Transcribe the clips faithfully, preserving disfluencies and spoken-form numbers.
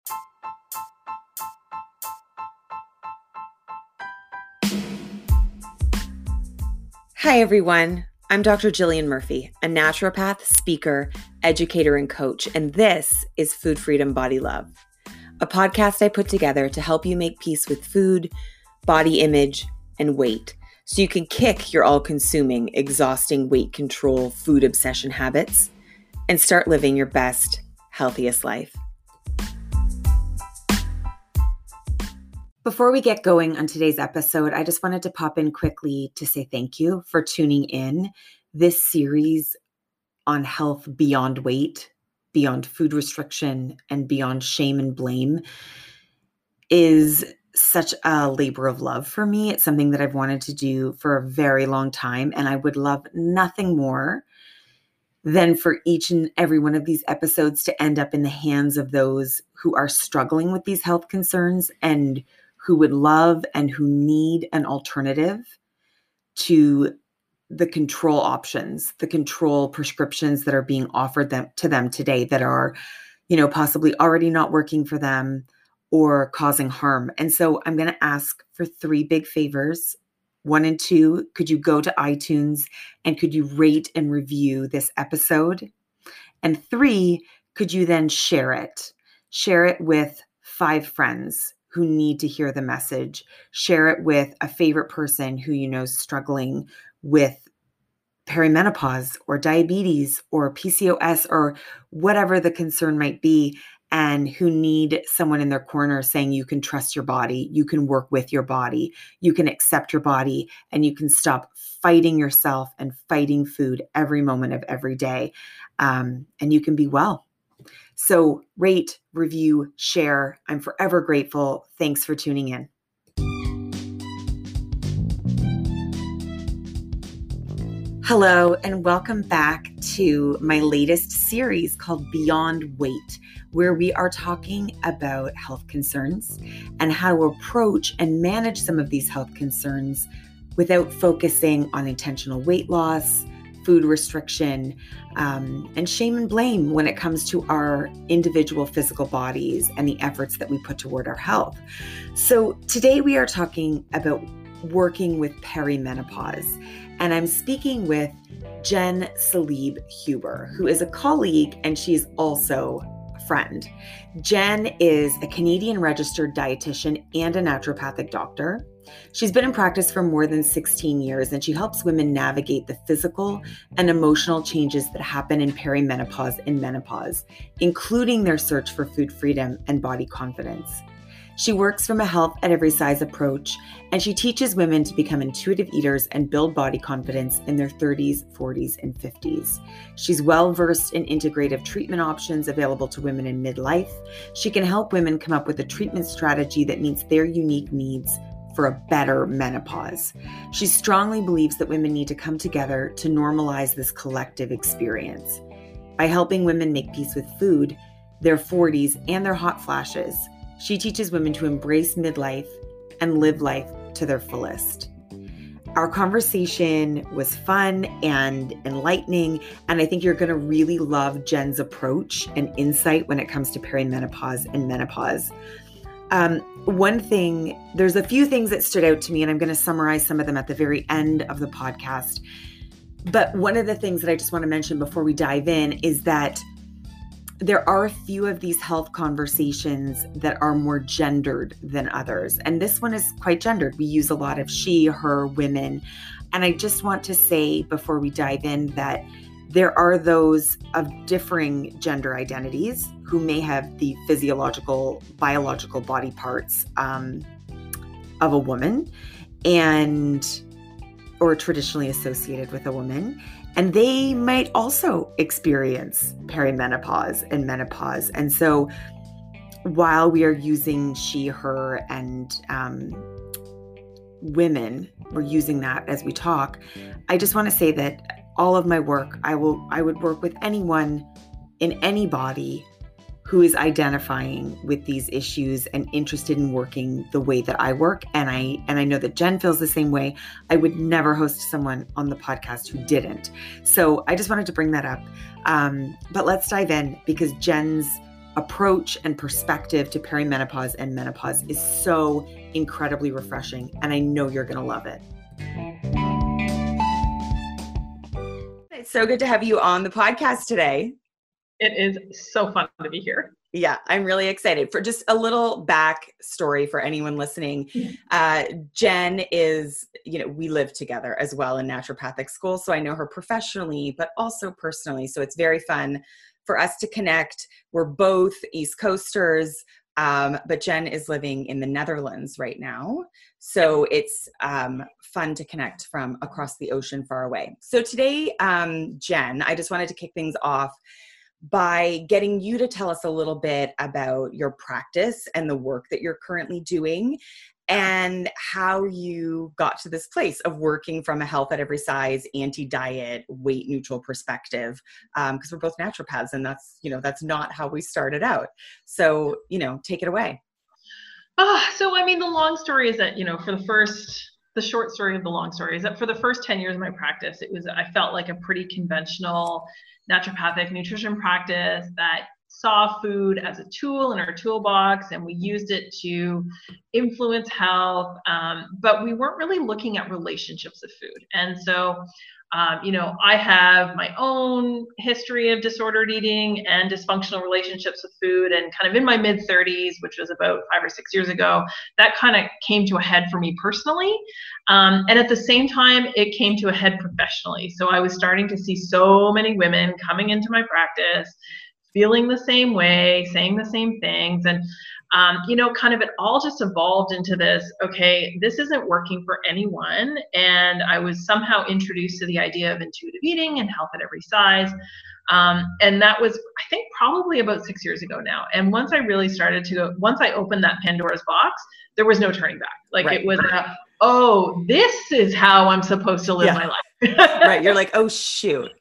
Hi, everyone. I'm Doctor Jillian Murphy, a naturopath, speaker, educator, and coach, and this is Food Freedom Body Love, a podcast I put together to help you make peace with food, body image, and weight, so you can kick your all-consuming, exhausting weight control, food obsession habits and start living your best, healthiest life. Before we get going on today's episode, I just wanted to pop in quickly to say thank you for tuning in. This series on health beyond weight, beyond food restriction, and beyond shame and blame is such a labor of love for me. It's something that I've wanted to do for a very long time, and I would love nothing more than for each and every one of these episodes to end up in the hands of those who are struggling with these health concerns and who would love and who need an alternative to the control options, the control prescriptions that are being offered them to them today that are, you know, possibly already not working for them or causing harm. And so I'm going to ask for three big favors. One and two, could you go to iTunes and could you rate and review this episode? And three, could you then share it? Share it with five friends who need to hear the message. Share it with a favorite person who you know is struggling with perimenopause or diabetes or P C O S or whatever the concern might be, and who need someone in their corner saying you can trust your body, you can work with your body, you can accept your body, and you can stop fighting yourself and fighting food every moment of every day, um, and you can be well. So rate, review, share. I'm forever grateful. Thanks for tuning in. Hello, and welcome back to my latest series called Beyond Weight, where we are talking about health concerns and how to approach and manage some of these health concerns without focusing on intentional weight loss, food restriction, um, and shame and blame when it comes to our individual physical bodies and the efforts that we put toward our health. So today we are talking about working with perimenopause, and I'm speaking with Jen Salib Huber, who is a colleague and she's also a friend. Jen is a Canadian registered dietitian and a naturopathic doctor. She's been in practice for more than sixteen years, and she helps women navigate the physical and emotional changes that happen in perimenopause and menopause, including their search for food freedom and body confidence. She works from a health at every size approach, and she teaches women to become intuitive eaters and build body confidence in their thirties, forties, and fifties. She's well-versed in integrative treatment options available to women in midlife. She can help women come up with a treatment strategy that meets their unique needs for a better menopause. She strongly believes that women need to come together to normalize this collective experience. By helping women make peace with food, their forties, and their hot flashes, she teaches women to embrace midlife and live life to their fullest. Our conversation was fun and enlightening, and I think you're going to really love Jen's approach and insight when it comes to perimenopause and menopause. Um, one thing, there's a few things that stood out to me, and I'm going to summarize some of them at the very end of the podcast. But one of the things that I just want to mention before we dive in is that there are a few of these health conversations that are more gendered than others. And this one is quite gendered. We use a lot of she, her, women. And I just want to say before we dive in that there are those of differing gender identities who may have the physiological, biological body parts um, of a woman and or traditionally associated with a woman. And they might also experience perimenopause and menopause. And so while we are using she, her, and um, women, we're using that as we talk, I just want to say that all of my work, I will, I would work with anyone in any body who is identifying with these issues and interested in working the way that I work. And I and I know that Jen feels the same way. I would never host someone on the podcast who didn't. So I just wanted to bring that up. Um, but let's dive in because Jen's approach and perspective to perimenopause and menopause is so incredibly refreshing, and I know you're going to love it. It's so good to have you on the podcast today. It is so fun to be here. Yeah, I'm really excited. For just a little back story for anyone listening, uh, Jen is, you know, we live together as well in naturopathic school. So I know her professionally, but also personally. So it's very fun for us to connect. We're both East Coasters, um, but Jen is living in the Netherlands right now. So it's um, fun to connect from across the ocean far away. So today, um, Jen, I just wanted to kick things off by getting you to tell us a little bit about your practice and the work that you're currently doing and how you got to this place of working from a health at every size, anti-diet, weight neutral perspective. Um, because we're both naturopaths, and that's, you know, that's not how we started out. So, you know, take it away. Uh, so, I mean, the long story is that, you know, for the first, the short story of the long story is that for the first ten years of my practice, it was, I felt like a pretty conventional naturopathic nutrition practice that saw food as a tool in our toolbox, and we used it to influence health, um, but we weren't really looking at relationships of food. And so, um, you know, I have my own history of disordered eating and dysfunctional relationships with food, and kind of in my mid thirties, which was about five or six years ago, that kind of came to a head for me personally. Um, and at the same time, it came to a head professionally. So I was starting to see so many women coming into my practice, feeling the same way, saying the same things. And, um, you know, kind of it all just evolved into this, okay, this isn't working for anyone. And I was somehow introduced to the idea of intuitive eating and health at every size. Um, and that was, I think, probably about six years ago now. And once I really started to go, once I opened that Pandora's box, there was no turning back. Like right. It was, a, oh, this is how I'm supposed to live yeah. my life. Right. You're like, oh, shoot.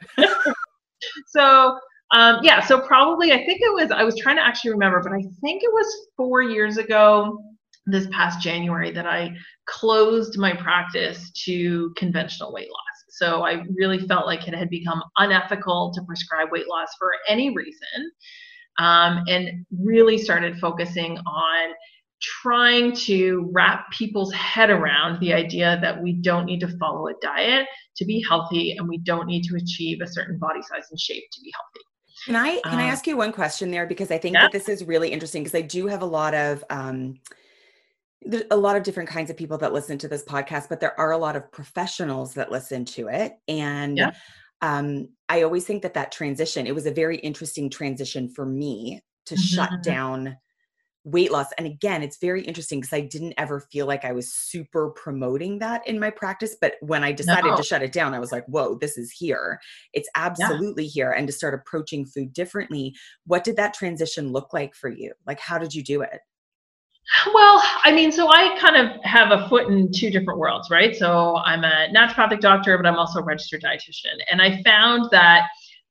So, Um, yeah, so probably, I think it was, I was trying to actually remember, but I think it was four years ago, this past January, that I closed my practice to conventional weight loss. So I really felt like it had become unethical to prescribe weight loss for any reason, um, and really started focusing on trying to wrap people's head around the idea that we don't need to follow a diet to be healthy, and we don't need to achieve a certain body size and shape to be healthy. Can I can um, I ask you one question there, because I think yeah. that this is really interesting, because I do have a lot of um, there's a lot of different kinds of people that listen to this podcast, but there are a lot of professionals that listen to it, and yeah. um, I always think that that transition, it was a very interesting transition for me to mm-hmm. shut down weight loss. And again, it's very interesting because I didn't ever feel like I was super promoting that in my practice. But when I decided no. to shut it down, I was like, whoa, this is here. It's absolutely yeah. here. And to start approaching food differently. What did that transition look like for you? Like, how did you do it? Well, I mean, so I kind of have a foot in two different worlds, right? So I'm a naturopathic doctor, but I'm also a registered dietitian. And I found that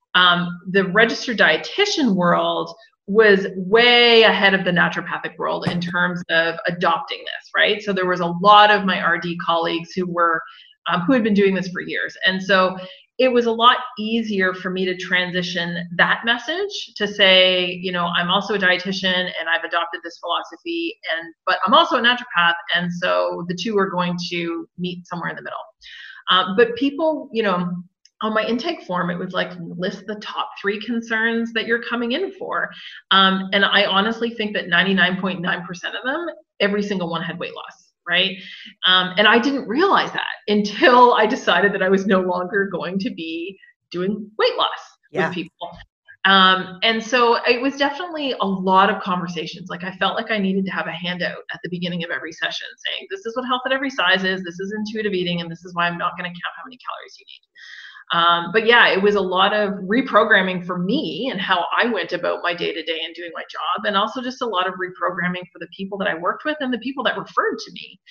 um, the registered dietitian world was way ahead of the naturopathic world in terms of adopting this, right? So there was a lot of my R D colleagues who were, um, who had been doing this for years. And so it was a lot easier for me to transition that message to say, you know, I'm also a dietitian and I've adopted this philosophy, and, but I'm also a naturopath. And so the two are going to meet somewhere in the middle. Um, but people, you know, on my intake form, it was like, list the top three concerns that you're coming in for. Um, and I honestly think that ninety-nine point nine percent of them, every single one had weight loss, right? Um, and I didn't realize that until I decided that I was no longer going to be doing weight loss yeah. with people. Um, and so it was definitely a lot of conversations. Like I felt like I needed to have a handout at the beginning of every session saying, this is what health at every size is, this is intuitive eating, and this is why I'm not going to count how many calories you need. Um, but yeah, it was a lot of reprogramming for me and how I went about my day to day and doing my job, and also just a lot of reprogramming for the people that I worked with and the people that referred to me.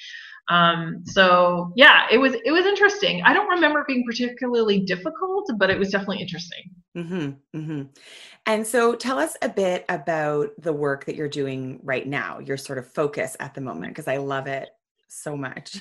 Um, so yeah, it was, it was interesting. I don't remember it being particularly difficult, but it was definitely interesting. Mm-hmm, mm-hmm. And so tell us a bit about the work that you're doing right now, your sort of focus at the moment, because I love it so much.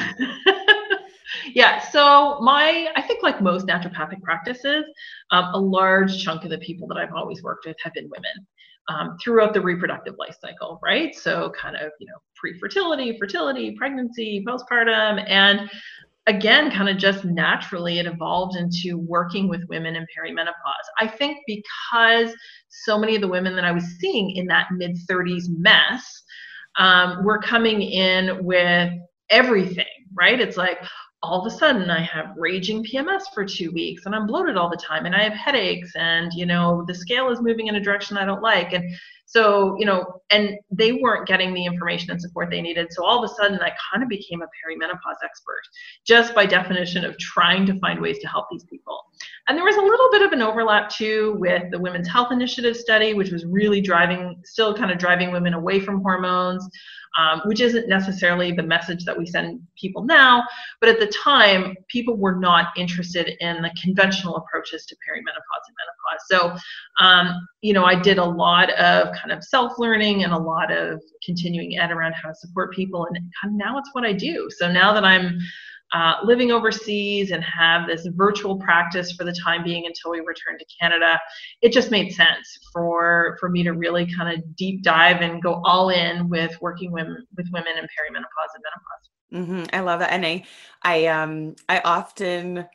Yeah, so my, I think like most naturopathic practices, um, a large chunk of the people that I've always worked with have been women. um, throughout the reproductive life cycle, right? So kind of, you know, pre-fertility, fertility, pregnancy, postpartum, and again, kind of just naturally it evolved into working with women in perimenopause. I think because so many of the women that I was seeing in that mid thirties mess um, were coming in with everything, right? It's like, all of a sudden I have raging P M S for two weeks and I'm bloated all the time and I have headaches and, you know, the scale is moving in a direction I don't like. And so, you know, and they weren't getting the information and support they needed. So all of a sudden I kind of became a perimenopause expert just by definition of trying to find ways to help these people. And there was a little bit of an overlap too with the Women's Health Initiative study, which was really driving, still kind of driving women away from hormones. Um, which isn't necessarily the message that we send people now, but at the time, people were not interested in the conventional approaches to perimenopause and menopause. So, um, you know, I did a lot of kind of self-learning and a lot of continuing ed around how to support people, and kind of now it's what I do. So now that I'm Uh, living overseas and have this virtual practice for the time being until we return to Canada, it just made sense for for me to really kind of deep dive and go all in with working women with women in perimenopause and menopause. Mm-hmm. I love that, and I I um I often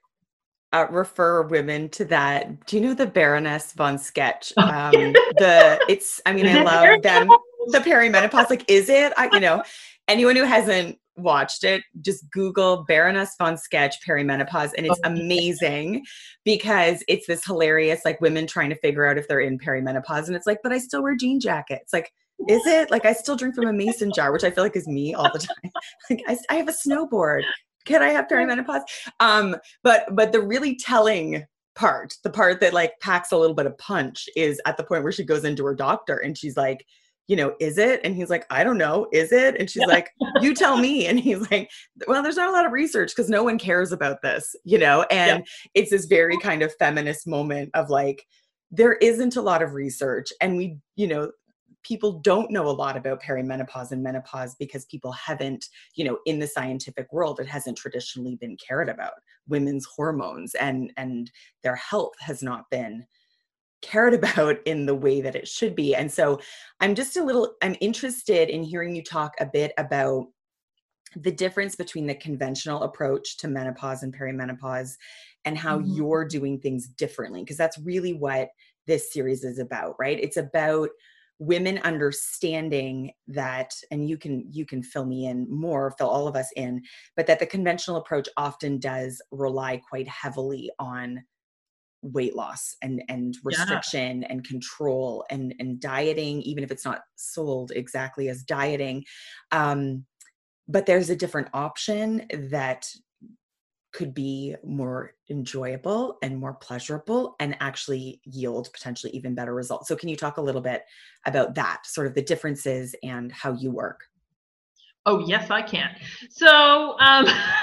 uh, refer women to that. Do you know the Baroness von Sketch? Um, the it's I mean I love them. The perimenopause, like, is it? I, you know, anyone who hasn't watched it, just Google Baroness von Sketch perimenopause, and it's amazing because it's this hilarious, like, women trying to figure out if they're in perimenopause, and it's like, but I still wear jean jackets. Like, is it? Like, I still drink from a mason jar, which I feel like is me all the time. Like, I, I have a snowboard. Can I have perimenopause? Um, but but the really telling part, the part that like packs a little bit of punch, is at the point where she goes into her doctor and she's like, you know, is it? And he's like, I don't know, is it? And she's yeah. like, you tell me. And he's like, well, there's not a lot of research because no one cares about this, you know? And yeah. it's this very kind of feminist moment of like, there isn't a lot of research. And we, you know, people don't know a lot about perimenopause and menopause because people haven't, you know, in the scientific world, it hasn't traditionally been cared about. Women's hormones and, and their health has not been cared about in the way that it should be. And so I'm just a little, I'm interested in hearing you talk a bit about the difference between the conventional approach to menopause and perimenopause and how mm-hmm. you're doing things differently, because that's really what this series is about, right? It's about women understanding that, and you can you can fill me in more, fill all of us in, but that the conventional approach often does rely quite heavily on weight loss and and restriction yeah. and control and and dieting, even if it's not sold exactly as dieting. Um, but there's a different option that could be more enjoyable and more pleasurable and actually yield potentially even better results. So can you talk a little bit about that, sort of the differences and how you work? Oh, yes, I can. So, um,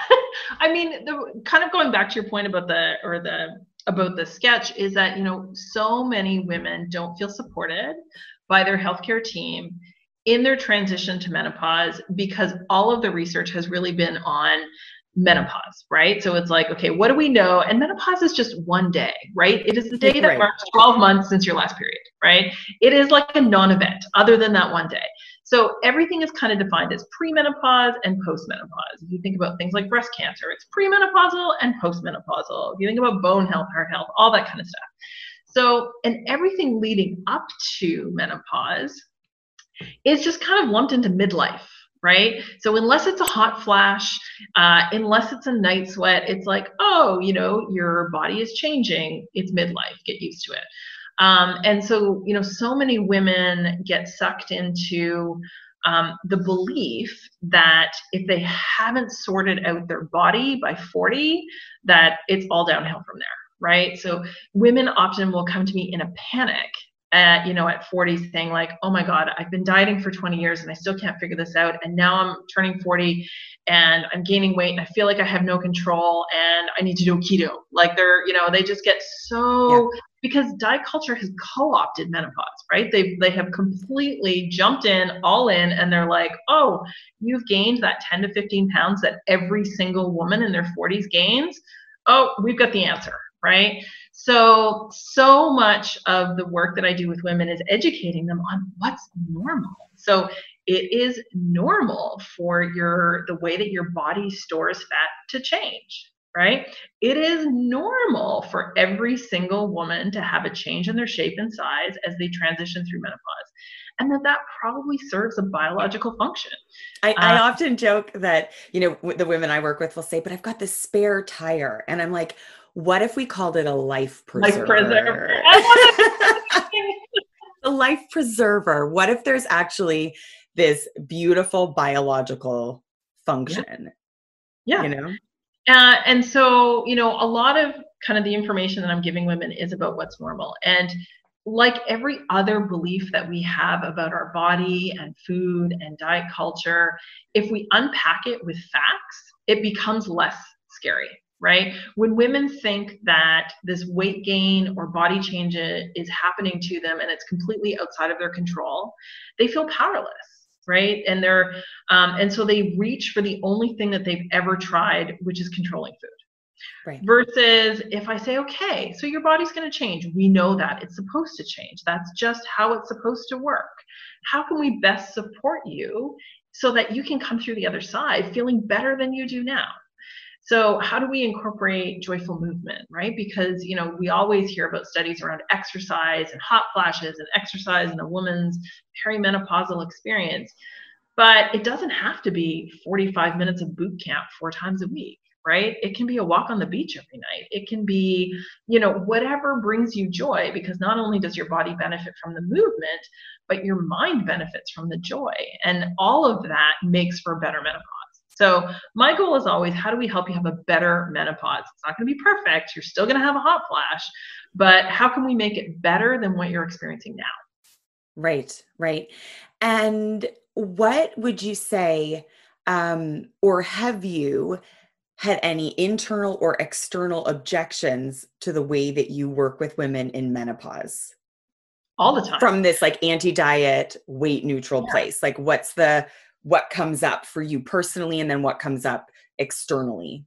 I mean, the kind of going back to your point about the, or the, about the sketch is that, you know, so many women don't feel supported by their healthcare team in their transition to menopause because all of the research has really been on menopause, right? So it's like, okay, what do we know? And menopause is just one day, right? It is the day that right. marks twelve months since your last period, right? It is like a non-event other than that one day. So everything is kind of defined as premenopause and postmenopause. If you think about things like breast cancer, it's premenopausal and postmenopausal. If you think about bone health, heart health, all that kind of stuff. So, and everything leading up to menopause is just kind of lumped into midlife, right? So unless it's a hot flash, uh, unless it's a night sweat, it's like, oh, you know, your body is changing. It's midlife. Get used to it. Um, and so, you know, so many women get sucked into um, the belief that if they haven't sorted out their body by forty, that it's all downhill from there, right? So women often will come to me in a panic at, you know, at forty saying like, oh my God, I've been dieting for twenty years and I still can't figure this out. And now I'm turning forty and I'm gaining weight and I feel like I have no control and I need to do keto. Like they're, you know, they just get so, yeah. because diet culture has co-opted menopause, right? They they have completely jumped in, all in, and they're like, oh, you've gained that ten to fifteen pounds that every single woman in their forties gains. Oh, we've got the answer, right? So, so much of the work that I do with women is educating them on what's normal. So it is normal for your the way that your body stores fat to change, right? It is normal for every single woman to have a change in their shape and size as they transition through menopause. And that that probably serves a biological function. I, I uh, often joke that, you know, the women I work with will say, but I've got this spare tire. And I'm like, what if we called it a life preserver? Life preserver. I love it. A life preserver. What if there's actually this beautiful biological function? Yeah. You know? Uh, and so, you know, a lot of kind of the information that I'm giving women is about what's normal. And like every other belief that we have about our body and food and diet culture, if we unpack it with facts, it becomes less scary, right? When women think that this weight gain or body change is happening to them and it's completely outside of their control, they feel powerless. Right. And they're, um, and so they reach for the only thing that they've ever tried, which is controlling food. Right. Versus if I say, okay, so your body's going to change. We know that it's supposed to change. That's just how it's supposed to work. How can we best support you so that you can come through the other side feeling better than you do now? So how do we incorporate joyful movement, right? Because, you know, we always hear about studies around exercise and hot flashes and exercise in a woman's perimenopausal experience, but it doesn't have to be forty-five minutes of boot camp four times a week, right? It can be a walk on the beach every night. It can be, you know, whatever brings you joy, because not only does your body benefit from the movement, but your mind benefits from the joy. And all of that makes for a better menopause. So my goal is always, how do we help you have a better menopause? It's not going to be perfect. You're still going to have a hot flash, but how can we make it better than what you're experiencing now? Right, right. And what would you say, um, or have you had any internal or external objections to the way that you work with women in menopause? All the time. From this like anti-diet, weight neutral yeah. place. Like what's the, what comes up for you personally, and then what comes up externally?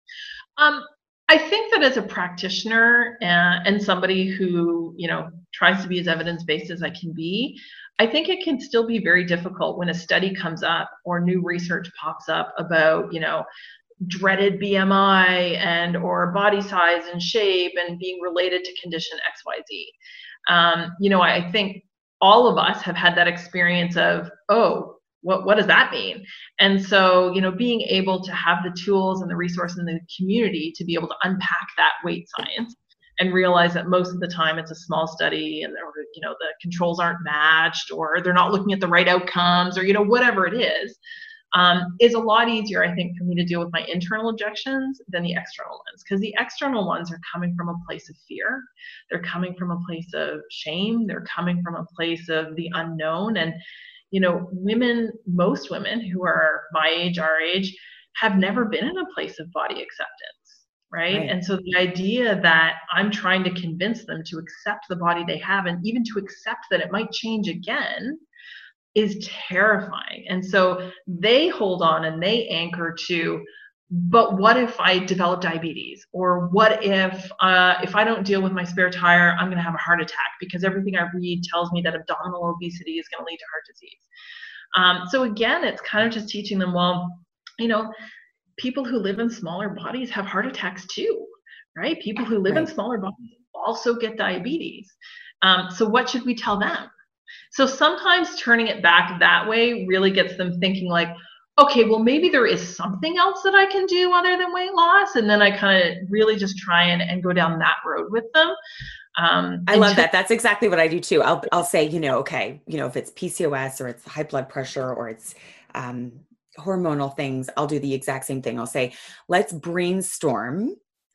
Um, I think that as a practitioner uh, and somebody who, you know, tries to be as evidence-based as I can be, I think it can still be very difficult when a study comes up or new research pops up about, you know, dreaded B M I and or body size and shape and being related to condition X Y Z. Um, you know, I think all of us have had that experience of, oh, what, what does that mean? And so, you know, being able to have the tools and the resources in the community to be able to unpack that weight science and realize that most of the time it's a small study and, or, you know, the controls aren't matched or they're not looking at the right outcomes or, you know, whatever it is, um, is a lot easier, I think, for me to deal with my internal objections than the external ones. Because the external ones are coming from a place of fear. They're coming from a place of shame. They're coming from a place of the unknown. And, you know, women, most women who are my age, our age, have never been in a place of body acceptance, right? right? And so the idea that I'm trying to convince them to accept the body they have and even to accept that it might change again is terrifying. And so they hold on and they anchor to, but what if I develop diabetes? Or what if uh, if I don't deal with my spare tire, I'm going to have a heart attack because everything I read tells me that abdominal obesity is going to lead to heart disease. Um, so again, it's kind of just teaching them, well, you know, people who live in smaller bodies have heart attacks too, right? People who live right. in smaller bodies also get diabetes. Um, so what should we tell them? So sometimes turning it back that way really gets them thinking like, okay, well, maybe there is something else that I can do other than weight loss. And then I kind of really just try and, and go down that road with them. Um, I love that. That's exactly what I do too. I'll, I'll say, you know, okay, you know, if it's P C O S or it's high blood pressure or it's um, hormonal things, I'll do the exact same thing. I'll say, let's brainstorm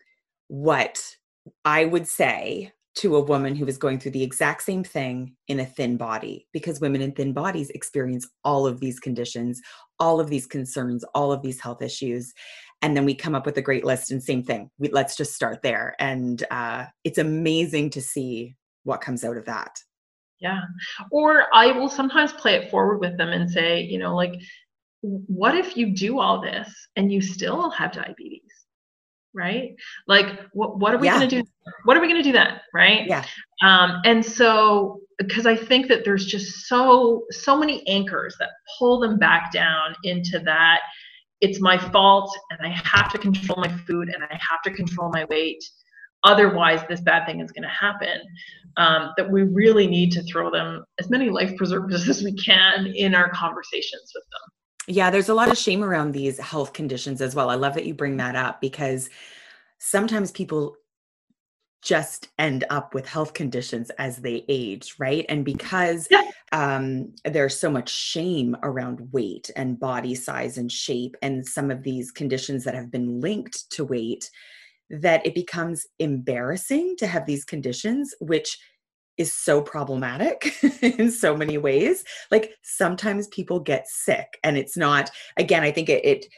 what I would say to a woman who is going through the exact same thing in a thin body, because women in thin bodies experience all of these conditions, all of these concerns, all of these health issues. And then we come up with a great list and same thing. We, let's just start there. And uh, it's amazing to see what comes out of that. Yeah. Or I will sometimes play it forward with them and say, you know, like, what if you do all this and you still have diabetes? right? Like, what, what are we Yeah. going to do? What are we going to do then? Right. Yeah. Um, and so, because I think that there's just so, so many anchors that pull them back down into that. It's my fault and I have to control my food and I have to control my weight. Otherwise, this bad thing is going to happen. Um, that we really need to throw them as many life preservers as we can in our conversations with them. Yeah, there's a lot of shame around these health conditions as well. I love that you bring that up, because sometimes people just end up with health conditions as they age, right? And because Yeah. um, there's so much shame around weight and body size and shape and some of these conditions that have been linked to weight, that it becomes embarrassing to have these conditions, which is so problematic in so many ways. Like sometimes people get sick and it's not, again, I think it, it,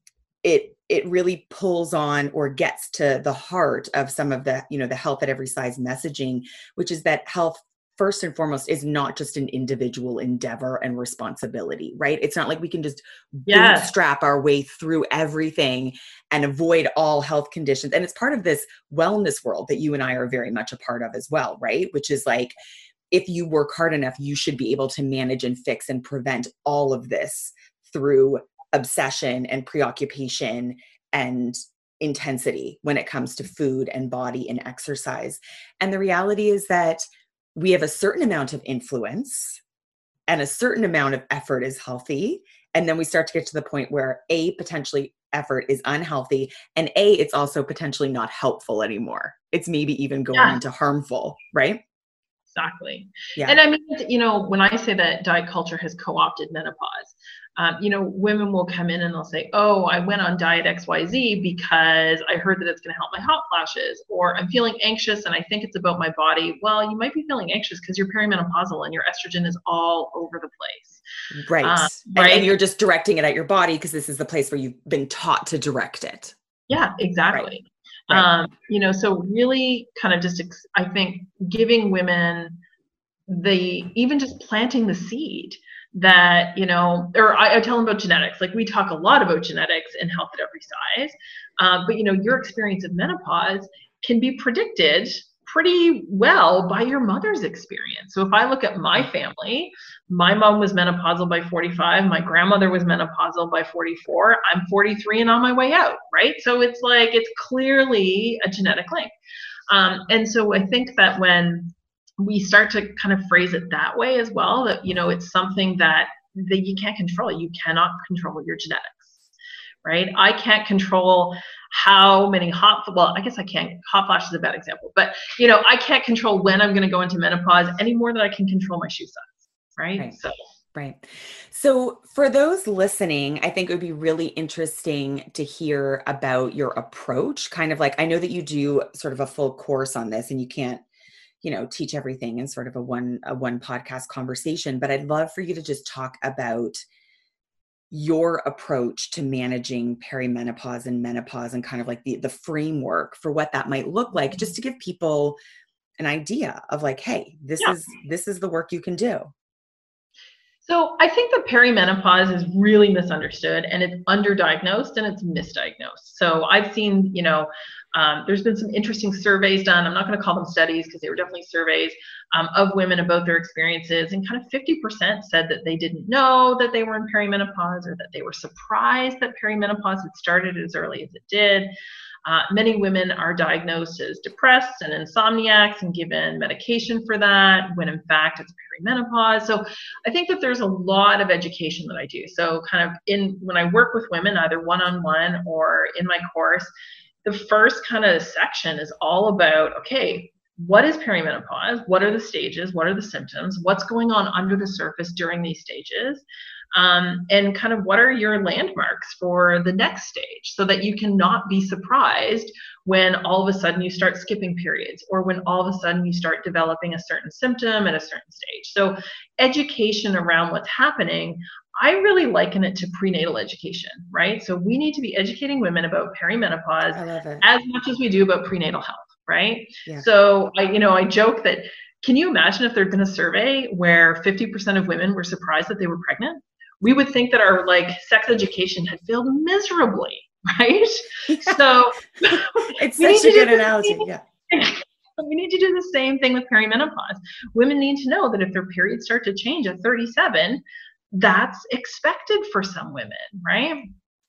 it, it really pulls on or gets to the heart of some of the, you know, the health at every size messaging, which is that health first and foremost is not just an individual endeavor and responsibility, right? It's not like we can just Yes. bootstrap our way through everything and avoid all health conditions. And it's part of this wellness world that you and I are very much a part of as well, right? Which is like, if you work hard enough, you should be able to manage and fix and prevent all of this through obsession and preoccupation and intensity when it comes to food and body and exercise. And the reality is that we have a certain amount of influence and a certain amount of effort is healthy. And then we start to get to the point where A, potentially effort is unhealthy, and A, it's also potentially not helpful anymore. It's maybe even going Yeah. into harmful, right? Exactly. Yeah. And I mean, you know, when I say that diet culture has co-opted menopause, um, you know, women will come in and they'll say, oh, I went on diet X Y Z because I heard that it's going to help my hot flashes, or I'm feeling anxious and I think it's about my body. Well, you might be feeling anxious because you're perimenopausal and your estrogen is all over the place. Right. Um, and, right. and you're just directing it at your body because this is the place where you've been taught to direct it. Yeah, exactly. Right. Right. Um, you know, so really kind of just, ex- I think giving women the, even just planting the seed that, you know, or I, I tell them about genetics. Like we talk a lot about genetics in health at every size. Uh, but, you know, your experience of menopause can be predicted pretty well by your mother's experience. So if I look at my family, my mom was menopausal by forty-five. My grandmother was menopausal by forty-four. I'm forty-three and on my way out, right? So it's like, it's clearly a genetic link. Um, and so I think that when we start to kind of phrase it that way as well, that, you know, it's something that, that you can't control. You cannot control your genetics. Right? I can't control how many hot, well, I guess I can't, hot flash is a bad example, but, you know, I can't control when I'm going to go into menopause any more than I can control my shoe size. Right? Right. So. Right. So for those listening, I think it would be really interesting to hear about your approach. Kind of like, I know that you do sort of a full course on this and you can't, you know, teach everything in sort of a one, a one podcast conversation, but I'd love for you to just talk about your approach to managing perimenopause and menopause and kind of like the, the framework for what that might look like, just to give people an idea of like, hey, this Yeah. is, this is the work you can do. So I think that perimenopause is really misunderstood and it's underdiagnosed and it's misdiagnosed. So I've seen, you know, um, there's been some interesting surveys done. I'm not going to call them studies because they were definitely surveys um, of women about their experiences, and kind of fifty percent said that they didn't know that they were in perimenopause or that they were surprised that perimenopause had started as early as it did. Uh, many women are diagnosed as depressed and insomniacs and given medication for that, when in fact it's perimenopause. So I think that there's a lot of education that I do. So kind of in, when I work with women, either one-on-one or in my course, the first kind of section is all about, okay, what is perimenopause? What are the stages? What are the symptoms? What's going on under the surface during these stages? Um, and kind of what are your landmarks for the next stage, so that you cannot be surprised when all of a sudden you start skipping periods, or when all of a sudden you start developing a certain symptom at a certain stage. So education around what's happening, I really liken it to prenatal education, right? So we need to be educating women about perimenopause I love it. as much as we do about prenatal health, right? Yeah. So I, you know, I joke that, can you imagine if there'd been a survey where fifty percent of women were surprised that they were pregnant? We would think that our like sex education had failed miserably, right? So It's we need such a to do good the analogy. same Yeah. we need to do the same thing with perimenopause. Women need to know that if their periods start to change at thirty-seven, that's expected for some women, right?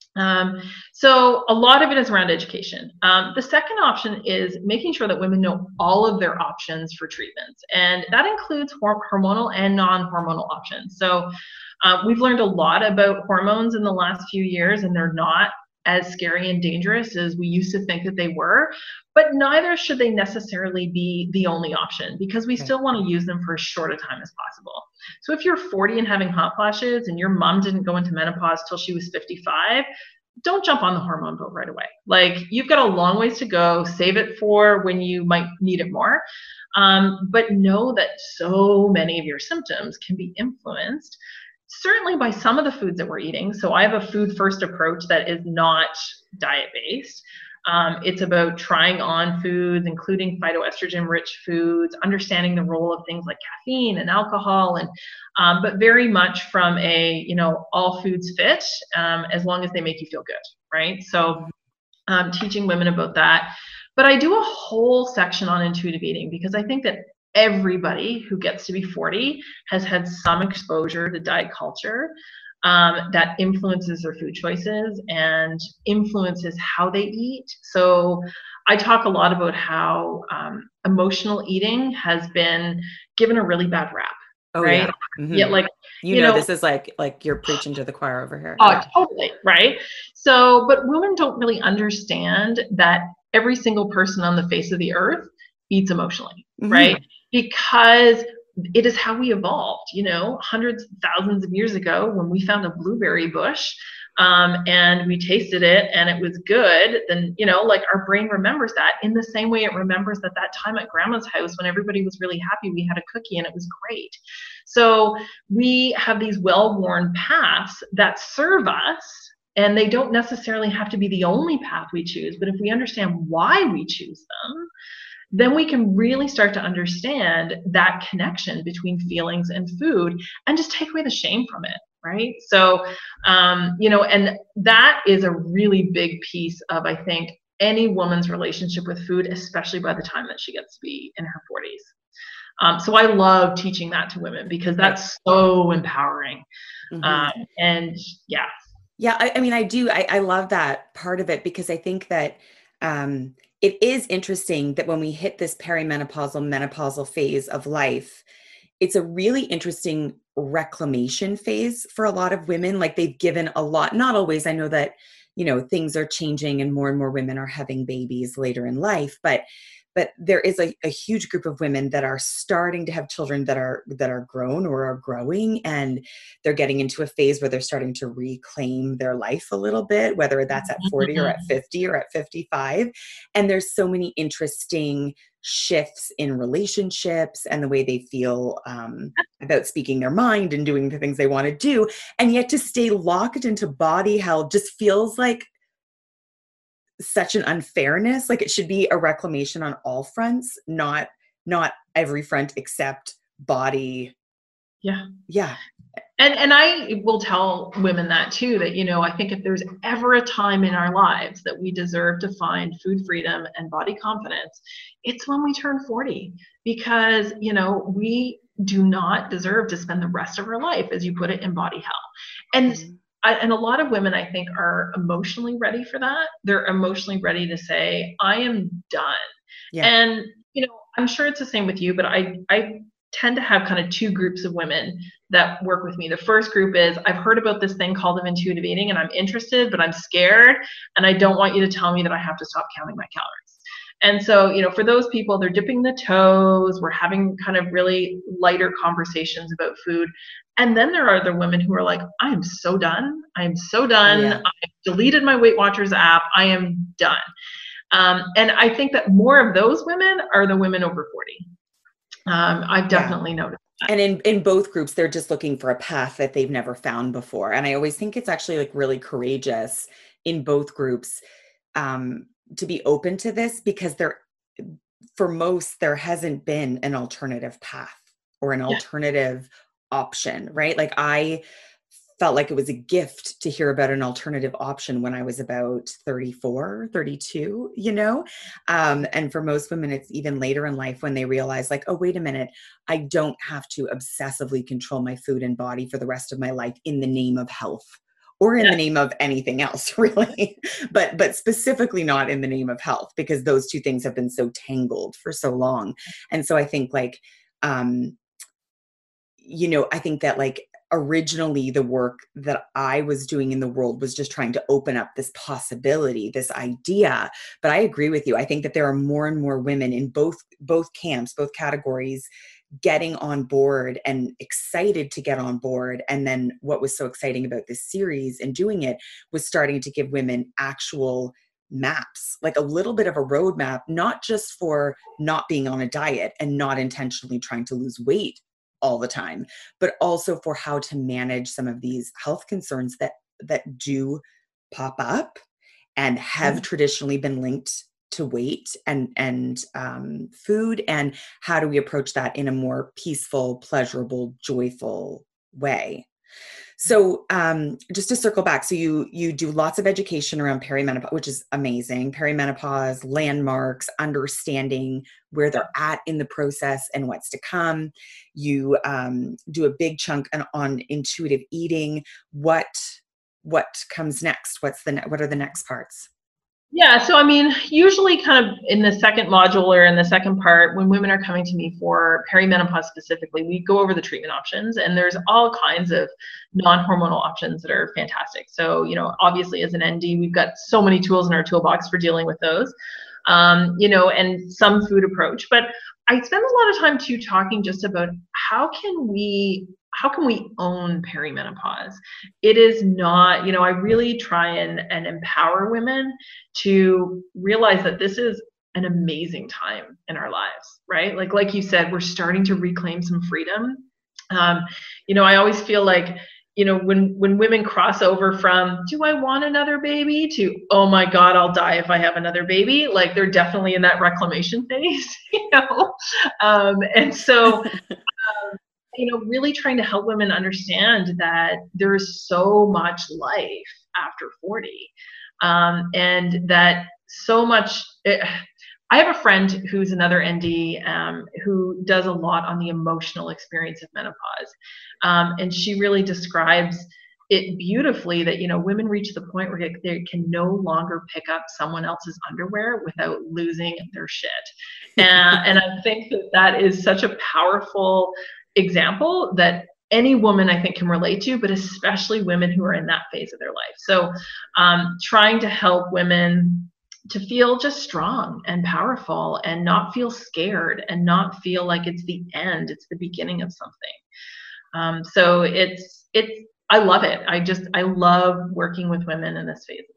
Um, so a lot of it is around education. Um, the second option is making sure that women know all of their options for treatments, and that includes hor- hormonal and non-hormonal options. So uh, we've learned a lot about hormones in the last few years, and they're not as scary and dangerous as we used to think that they were, but neither should they necessarily be the only option, because we Okay. still want to use them for as short a time as possible. So if you're forty and having hot flashes and your mom didn't go into menopause till she was fifty-five, don't jump on the hormone boat right away. Like, you've got a long ways to go. Save it for when you might need it more. Um, but know that so many of your symptoms can be influenced certainly by some of the foods that we're eating. So I have a food first approach that is not diet based. Um, it's about trying on foods, including phytoestrogen rich foods, understanding the role of things like caffeine and alcohol, and um, but very much from a, you know, all foods fit, um, as long as they make you feel good, right? So um, teaching women about that. But I do a whole section on intuitive eating, because I think that everybody who gets to be forty has had some exposure to diet culture um, that influences their food choices and influences how they eat. So I talk a lot about how um, emotional eating has been given a really bad rap, Oh right? yeah. Mm-hmm. Yeah, like, you, you know, know, this is like like you're preaching to the choir over here. oh, Yeah. totally, right? So, but women don't really understand that every single person on the face of the earth eats emotionally, Mhm. right? Because it is how we evolved, you know, hundreds of thousands of years ago when we found a blueberry bush um, and we tasted it and it was good, then, you know, like, our brain remembers that in the same way it remembers that that time at grandma's house when everybody was really happy, we had a cookie and it was great. So we have these well-worn paths that serve us, and they don't necessarily have to be the only path we choose, but if we understand why we choose them, then we can really start to understand that connection between feelings and food and just take away the shame from it, right? So, um, you know, and that is a really big piece of, I think, any woman's relationship with food, especially by the time that she gets to be in her forties. Um, so I love teaching that to women because that's so empowering. Mhm. Um, and yeah. Yeah, I, I mean, I do. I, I love that part of it, because I think that um, it is interesting that when we hit this perimenopausal, menopausal phase of life, it's a really interesting reclamation phase for a lot of women. Like, they've given a lot, not always. I know that, you know, things are changing and more and more women are having babies later in life, but but there is a, a huge group of women that are starting to have children that are that are grown or are growing, and they're getting into a phase where they're starting to reclaim their life a little bit, whether that's at forty or at fifty or at fifty-five. And there's so many interesting shifts in relationships and the way they feel um, about speaking their mind and doing the things they want to do. And yet to stay locked into body health just feels like such an unfairness. Like, it should be a reclamation on all fronts, not not every front except body. Yeah. Yeah. And and I will tell women that too, that, you know, I think if there's ever a time in our lives that we deserve to find food freedom and body confidence, it's when we turn forty, because, you know, we do not deserve to spend the rest of our life, as you put it, in body hell. And Mhm. I, and a lot of women, I think, are emotionally ready for that. They're emotionally ready to say, I am done. Yeah. And, you know, I'm sure it's the same with you, but I, I tend to have kind of two groups of women that work with me. The first group is, I've heard about this thing called intuitive eating and I'm interested, but I'm scared and I don't want you to tell me that I have to stop counting my calories. And so, you know, for those people, they're dipping the toes. We're having kind of really lighter conversations about food. And then there are the women who are like, I am so done. I am so done. Yeah. I've deleted my Weight Watchers app. I am done. Um, and I think that more of those women are the women over forty. Um, I've definitely Yeah. noticed that. And in, in both groups, they're just looking for a path that they've never found before. And I always think it's actually like really courageous in both groups um, to be open to this, because there, for most, there hasn't been an alternative path or an Yeah. alternative option, right? Like, I felt like it was a gift to hear about an alternative option when I was about thirty-four, thirty-two, you know? Um, and for most women, it's even later in life when they realize like, oh, wait a minute, I don't have to obsessively control my food and body for the rest of my life in the name of health or in Yeah. the name of anything else, really, but, but specifically not in the name of health, because those two things have been so tangled for so long. And so I think like, um, you know, I think that like, originally the work that I was doing in the world was just trying to open up this possibility, this idea. But I agree with you. I think that there are more and more women in both both camps, both categories, getting on board and excited to get on board. And then what was so exciting about this series and doing it was starting to give women actual maps, like a little bit of a roadmap, not just for not being on a diet and not intentionally trying to lose weight all the time, but also for how to manage some of these health concerns that that do pop up and have mm-hmm. traditionally been linked to weight and and um, food, and how do we approach that in a more peaceful, pleasurable, joyful way. So um, just to circle back, so you you do lots of education around perimenopause, which is amazing. Perimenopause, landmarks, understanding where they're at in the process and what's to come. You um, do a big chunk on, on intuitive eating. What what comes next? What's the ne- what are the next parts? Yeah, so I mean, usually kind of in the second module or in the second part, when women are coming to me for perimenopause specifically, we go over the treatment options, and there's all kinds of non-hormonal options that are fantastic. So, you know, obviously as an N D, we've got so many tools in our toolbox for dealing with those, um, you know, and some food approach. But I spend a lot of time too talking just about how can we how can we own perimenopause? It is not, you know, I really try and, and empower women to realize that this is an amazing time in our lives, right? Like, like you said, we're starting to reclaim some freedom. Um, you know, I always feel like, you know, when, when women cross over from, do I want another baby, to, oh my God, I'll die if I have another baby. Like, they're definitely in that reclamation phase, you know? Um, and so, um, you know, really trying to help women understand that there is so much life after forty, um, and that so much. It, I have a friend who's another N D um, who does a lot on the emotional experience of menopause, um, and she really describes it beautifully that, you know, women reach the point where they can no longer pick up someone else's underwear without losing their shit, and, and I think that that is such a powerful example that any woman I think can relate to, but especially women who are in that phase of their life. So um, trying to help women to feel just strong and powerful and not feel scared and not feel like it's the end, it's the beginning of something. Um, so it's, it's, I love it. I just, I love working with women in this phase of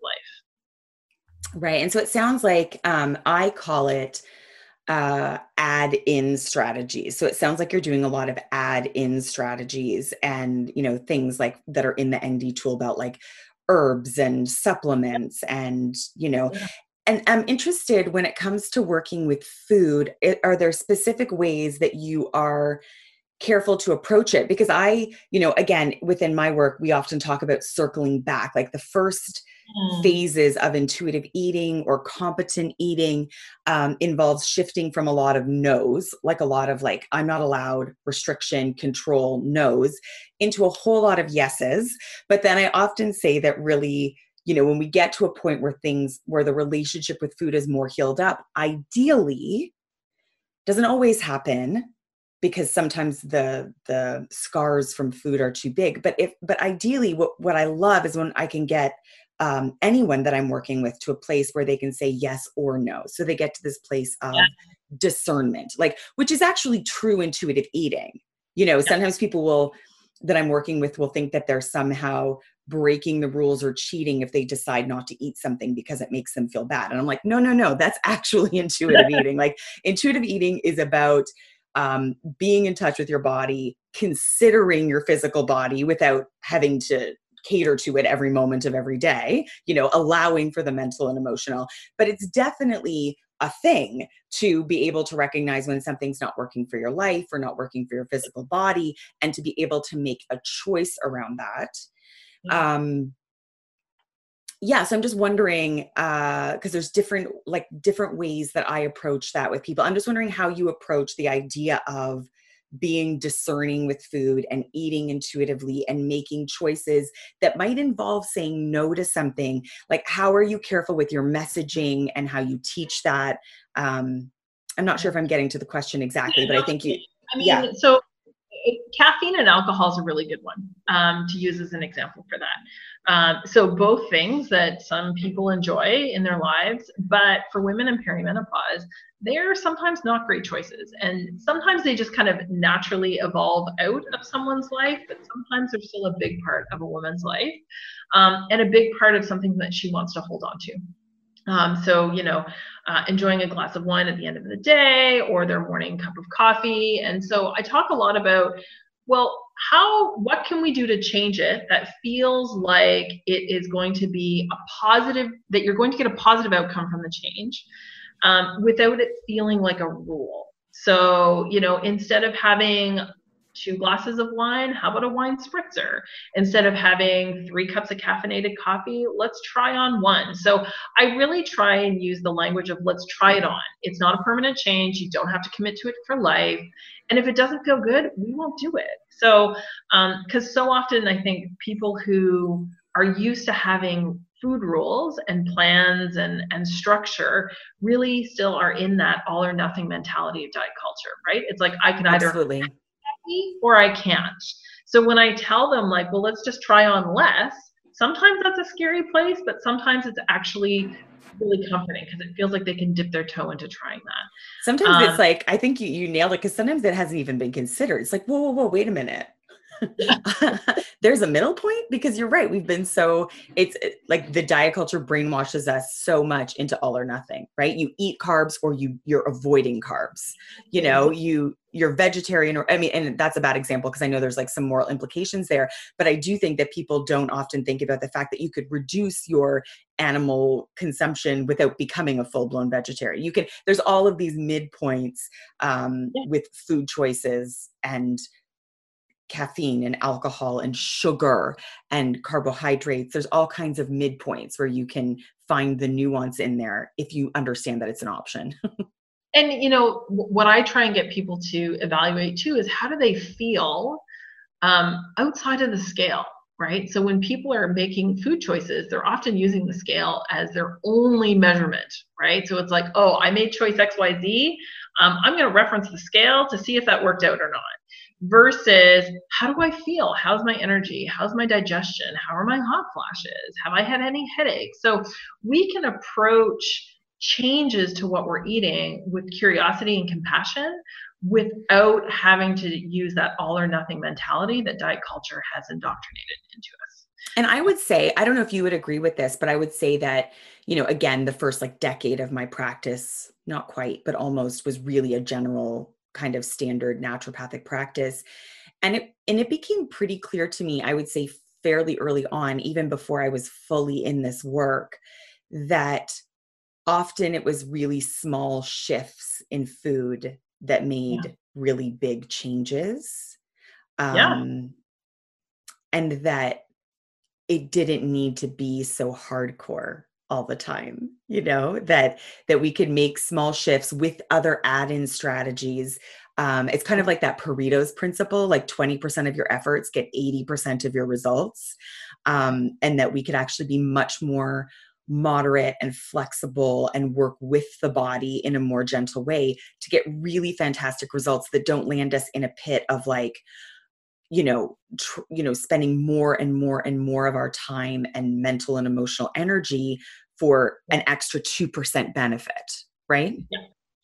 life. Right. And so it sounds like um, I call it uh, add in strategies. So it sounds like you're doing a lot of add in strategies and, you know, things like that are in the N D tool belt, like herbs and supplements and, you know, yeah. And I'm interested when it comes to working with food, it, are there specific ways that you are careful to approach it? Because I, you know, again, within my work, we often talk about circling back, like the first Mm. phases of intuitive eating or competent eating um, involves shifting from a lot of no's, like a lot of like, I'm not allowed, restriction, control, no's, into a whole lot of yeses. But then I often say that really, you know, when we get to a point where things, where the relationship with food is more healed up, ideally, doesn't always happen, because sometimes the the scars from food are too big. But if, but ideally, what, what I love is when I can get um, anyone that I'm working with to a place where they can say yes or no. So they get to this place of yeah. discernment, like, which is actually true intuitive eating. You know, sometimes people will, that I'm working with will think that they're somehow breaking the rules or cheating if they decide not to eat something because it makes them feel bad. And I'm like, no, no, no, that's actually intuitive eating. Like, intuitive eating is about um, being in touch with your body, considering your physical body without having to cater to it every moment of every day, you know, allowing for the mental and emotional. But it's definitely a thing to be able to recognize when something's not working for your life or not working for your physical body, and to be able to make a choice around that. Yeah. Um, yeah, so I'm just wondering, uh, because there's different, like different ways that I approach that with people. I'm just wondering how you approach the idea of being discerning with food and eating intuitively and making choices that might involve saying no to something. Like, how are you careful with your messaging and how you teach that? Um, I'm not sure if I'm getting to the question exactly, but I think you, I yeah. mean, so it, caffeine and alcohol is a really good one um, to use as an example for that. Um, so both things that some people enjoy in their lives, but for women in perimenopause, they're sometimes not great choices. And sometimes they just kind of naturally evolve out of someone's life, but sometimes they're still a big part of a woman's life, um, and a big part of something that she wants to hold on to. Um, so, you know, uh, enjoying a glass of wine at the end of the day, or their morning cup of coffee. And so I talk a lot about, well, how, what can we do to change it that feels like it is going to be a positive, that you're going to get a positive outcome from the change, um, without it feeling like a rule. So, you know, instead of having two glasses of wine, how about a wine spritzer? Instead of having three cups of caffeinated coffee, let's try on one. So I really try and use the language of let's try it on. It's not a permanent change. You don't have to commit to it for life. And if it doesn't feel good, we won't do it. So, um, because so often I think people who are used to having food rules and plans and, and structure really still are in that all or nothing mentality of diet culture, right? It's like I can either Absolutely. or I can't. So when I tell them like, well, let's just try on less, sometimes that's a scary place, but sometimes it's actually really comforting because it feels like they can dip their toe into trying that. Sometimes it's Um, like, I think you, you nailed it, because sometimes it hasn't even been considered. It's like, whoa, whoa, whoa, wait a minute. There's a middle point, because you're right. We've been so, it's it, like the diet culture brainwashes us so much into all or nothing, right? You eat carbs or you you're avoiding carbs, you know, you you're vegetarian, or, I mean, and that's a bad example because I know there's like some moral implications there, but I do think that people don't often think about the fact that you could reduce your animal consumption without becoming a full-blown vegetarian. You can, there's all of these midpoints um, yeah. with food choices and caffeine and alcohol and sugar and carbohydrates. There's all kinds of midpoints where you can find the nuance in there if you understand that it's an option. And, you know, what I try and get people to evaluate too is how do they feel um, outside of the scale, right? So when people are making food choices, they're often using the scale as their only measurement, right? So it's like, oh, I made choice X Y Z. Um, I'm going to reference the scale to see if that worked out or not. Versus, how do I feel? How's my energy? How's my digestion? How are my hot flashes? Have I had any headaches? So we can approach changes to what we're eating with curiosity and compassion without having to use that all or nothing mentality that diet culture has indoctrinated into us. And I would say, I don't know if you would agree with this, but I would say that, you know, again, the first like decade of my practice, not quite, but almost, was really a general kind of standard naturopathic practice. And it, and it became pretty clear to me, I would say fairly early on, even before I was fully in this work, that often it was really small shifts in food that made Yeah. really big changes. Yeah. Um, and that it didn't need to be so hardcore all the time, you know, that that we could make small shifts with other add-in strategies. Um, it's kind of like that Pareto's principle, like twenty percent of your efforts get eighty percent of your results. Um, and that we could actually be much more moderate and flexible and work with the body in a more gentle way to get really fantastic results that don't land us in a pit of like, you know, tr- you know, spending more and more and more of our time and mental and emotional energy for an extra two percent benefit, right? Yeah.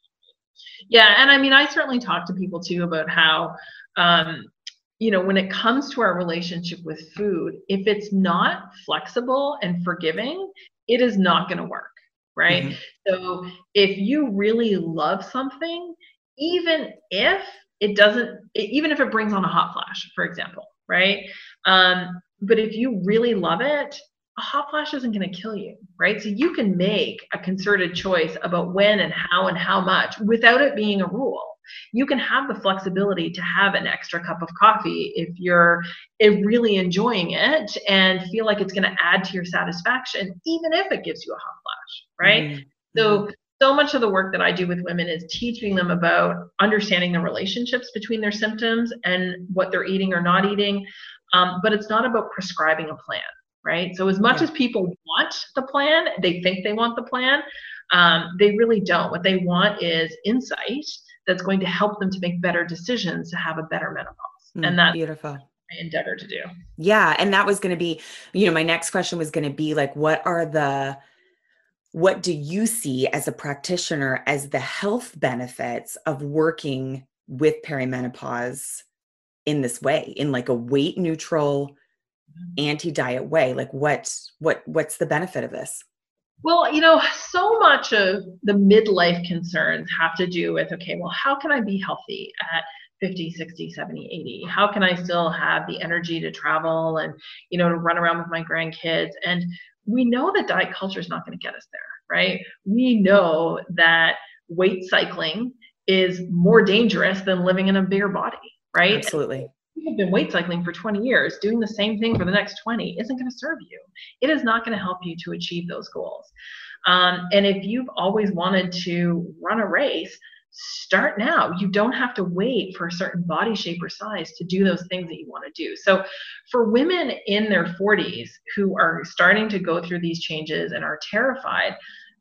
Yeah. And I mean, I certainly talk to people too about how, um, you know, when it comes to our relationship with food, if it's not flexible and forgiving, it is not going to work, right? Mm-hmm. So if you really love something, even if it doesn't, even if it brings on a hot flash, for example, right? Um, but if you really love it, a hot flash isn't going to kill you, right? So you can make a concerted choice about when and how and how much without it being a rule. You can have the flexibility to have an extra cup of coffee if you're really enjoying it and feel like it's going to add to your satisfaction, even if it gives you a hot flash, right? Mm-hmm. So, so much of the work that I do with women is teaching them about understanding the relationships between their symptoms and what they're eating or not eating. Um, but it's not about prescribing a plan, right? So as much yeah. as people want the plan, they think they want the plan, um, they really don't. What they want is insight that's going to help them to make better decisions to have a better menopause. Mm, and that's beautiful. I endeavor to do. Yeah. And that was going to be, you know, my next question was going to be like, what are the, what do you see as a practitioner as the health benefits of working with perimenopause in this way, in like a weight neutral, anti-diet way? Like what, what, what's the benefit of this? Well, you know, so much of the midlife concerns have to do with, okay, well, how can I be healthy at fifty, sixty, seventy, eighty? How can I still have the energy to travel and, you know, to run around with my grandkids? And we know that diet culture is not going to get us there, right? We know that weight cycling is more dangerous than living in a bigger body, right? Absolutely. You've been weight cycling for twenty years, doing the same thing for the next twenty isn't going to serve you. It is not going to help you to achieve those goals. Um, and if you've always wanted to run a race, start now. You don't have to wait for a certain body shape or size to do those things that you want to do. So for women in their forties who are starting to go through these changes and are terrified,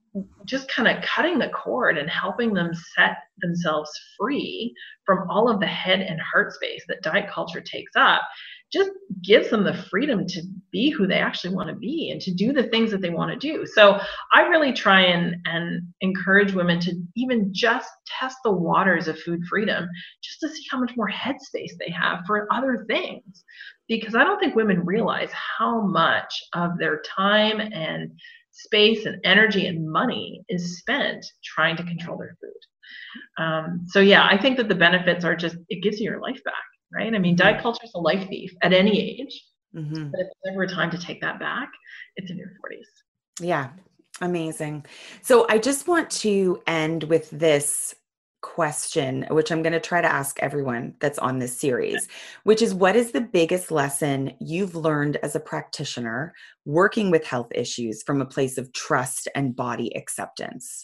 just kind of cutting the cord and helping them set themselves free from all of the head and heart space that diet culture takes up just gives them the freedom to be who they actually want to be and to do the things that they want to do. So I really try and, and encourage women to even just test the waters of food freedom just to see how much more headspace they have for other things. Because I don't think women realize how much of their time and space and energy and money is spent trying to control their food. Um, so yeah, I think that the benefits are just, it gives you your life back, right? I mean, mm-hmm. diet culture is a life thief at any age, mm-hmm. but if there's ever a time to take that back, it's in your forties. Yeah, amazing. So I just want to end with this question, which I'm going to try to ask everyone that's on this series, which is, what is the biggest lesson you've learned as a practitioner working with health issues from a place of trust and body acceptance?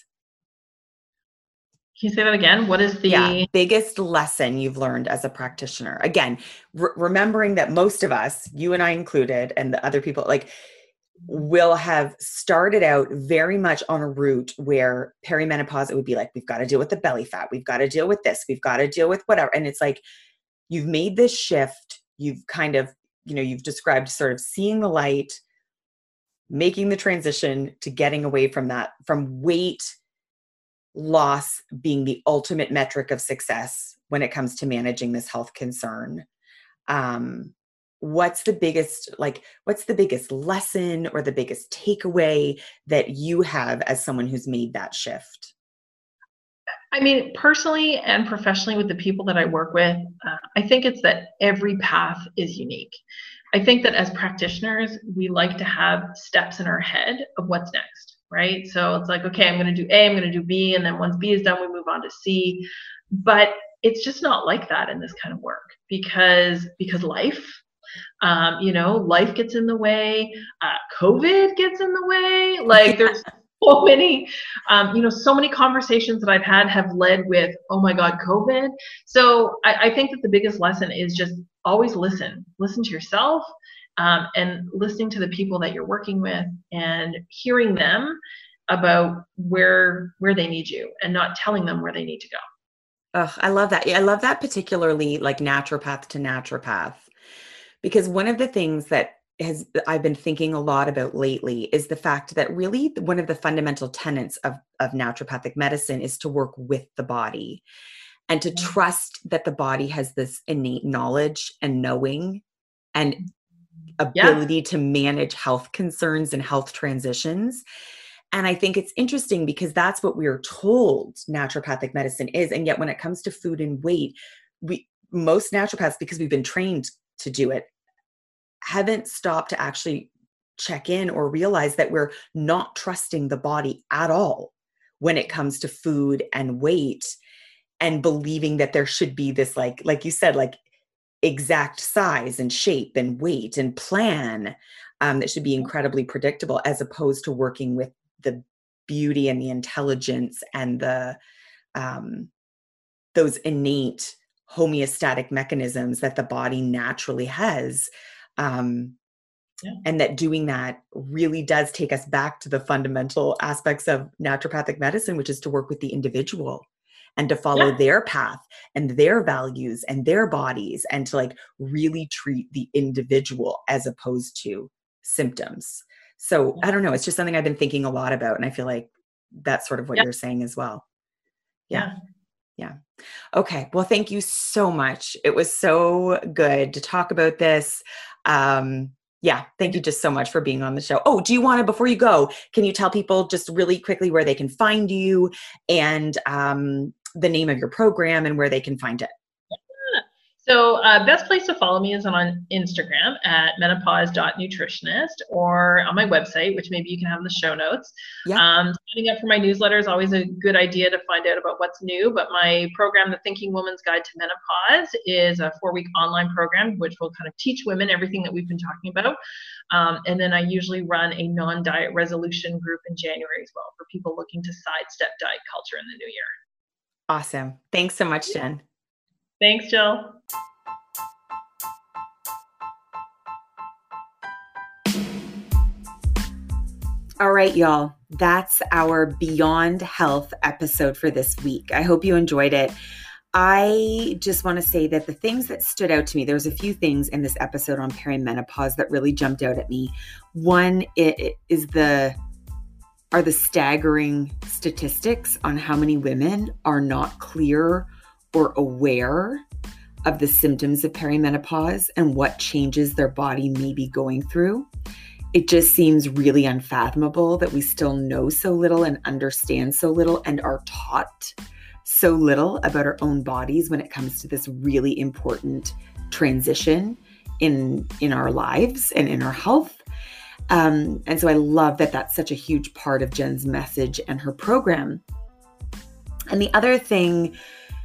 Can you say that again? What is the yeah, biggest lesson you've learned as a practitioner? Again, re- remembering that most of us, you and I included, and the other people, like, will have started out very much on a route where perimenopause, it would be like, we've got to deal with the belly fat. We've got to deal with this. We've got to deal with whatever. And it's like, you've made this shift. You've kind of, you know, you've described sort of seeing the light, making the transition to getting away from that, from weight loss being the ultimate metric of success when it comes to managing this health concern. Um, What's the biggest, like, what's the biggest lesson or the biggest takeaway that you have as someone who's made that shift? I mean, personally and professionally with the people that I work with, uh, I think it's that every path is unique. I think that as practitioners, we like to have steps in our head of what's next, right? So it's like, okay, I'm going to do A, I'm going to do B, and then once B is done, we move on to C. But it's just not like that in this kind of work because because life, Um, you know, life gets in the way, uh, COVID gets in the way. Like there's so many, um, you know, so many conversations that I've had have led with, oh my God, COVID. So I, I think that the biggest lesson is just always listen, listen to yourself, um, and listening to the people that you're working with and hearing them about where, where they need you and not telling them where they need to go. Oh, I love that. I love that, particularly like naturopath to naturopath. Because one of the things that has I've been thinking a lot about lately is the fact that really one of the fundamental tenets of, of naturopathic medicine is to work with the body and to trust that the body has this innate knowledge and knowing and ability yeah. to manage health concerns and health transitions. And I think it's interesting because that's what we're told naturopathic medicine is. And yet when it comes to food and weight, we most naturopaths, because we've been trained to do it, haven't stopped to actually check in or realize that we're not trusting the body at all when it comes to food and weight, and believing that there should be this, like, like you said, like exact size and shape and weight and plan um, that should be incredibly predictable, as opposed to working with the beauty and the intelligence and the um, those innate homeostatic mechanisms that the body naturally has. Um, yeah. And that doing that really does take us back to the fundamental aspects of naturopathic medicine, which is to work with the individual and to follow yeah. their path and their values and their bodies, and to like really treat the individual as opposed to symptoms. So yeah. I don't know, it's just something I've been thinking a lot about. And I feel like that's sort of what yeah. you're saying as well. Yeah. yeah. Yeah. Okay. Well, thank you so much. It was so good to talk about this. Um, yeah. Thank you just so much for being on the show. Oh, do you want to, before you go, can you tell people just really quickly where they can find you, and um, the name of your program and where they can find it? So uh, best place to follow me is on Instagram at menopause dot nutritionist, or on my website, which maybe you can have in the show notes. Yeah. Um, signing up for my newsletter is always a good idea to find out about what's new. But my program, The Thinking Woman's Guide to Menopause, is a four-week online program which will kind of teach women everything that we've been talking about. Um, and then I usually run a non-diet resolution group in January as well, for people looking to sidestep diet culture in the new year. Awesome. Thanks so much, Jen. Thanks, Jill. All right, y'all. That's our Beyond Health episode for this week. I hope you enjoyed it. I just want to say that the things that stood out to me, there was a few things in this episode on perimenopause that really jumped out at me. One it, it is the are the staggering statistics on how many women are not clear or aware of the symptoms of perimenopause and what changes their body may be going through. It just seems really unfathomable that we still know so little and understand so little and are taught so little about our own bodies when it comes to this really important transition in, in our lives and in our health. Um, and so I love that that's such a huge part of Jen's message and her program. And the other thing,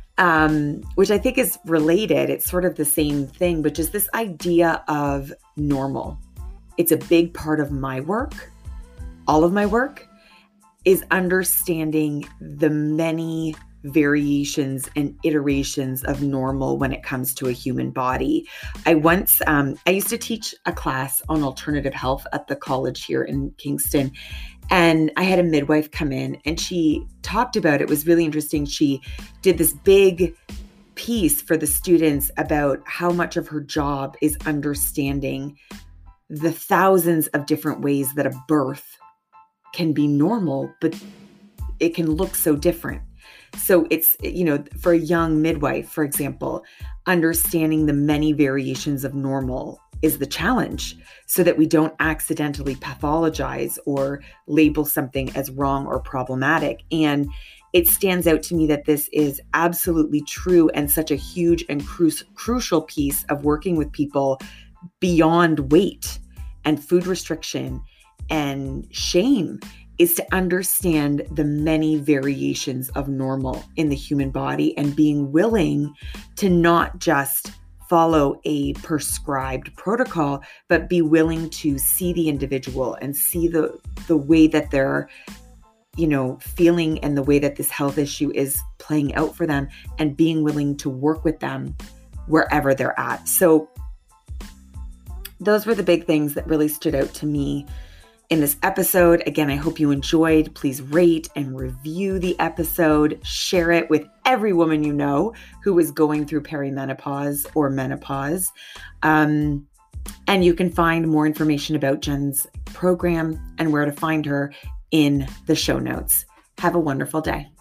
um, which I think is related, it's sort of the same thing, but just this idea of normal. It's a big part of my work. All of my work is understanding the many variations and iterations of normal when it comes to a human body. I once, um, I used to teach a class on alternative health at the college here in Kingston. And I had a midwife come in and she talked about, it was really interesting. She did this big piece for the students about how much of her job is understanding the thousands of different ways that a birth can be normal, but it can look so different. So it's, you know, for a young midwife, for example, understanding the many variations of normal is the challenge, so that we don't accidentally pathologize or label something as wrong or problematic. And it stands out to me that this is absolutely true and such a huge and cru- crucial piece of working with people beyond weight and food restriction and shame, is to understand the many variations of normal in the human body and being willing to not just follow a prescribed protocol, but be willing to see the individual and see the, the way that they're, you know, feeling and the way that this health issue is playing out for them, and being willing to work with them wherever they're at. So those were the big things that really stood out to me in this episode. Again, I hope you enjoyed. Please rate and review the episode. Share it with every woman you know who is going through perimenopause or menopause. Um, and you can find more information about Jen's program and where to find her in the show notes. Have a wonderful day.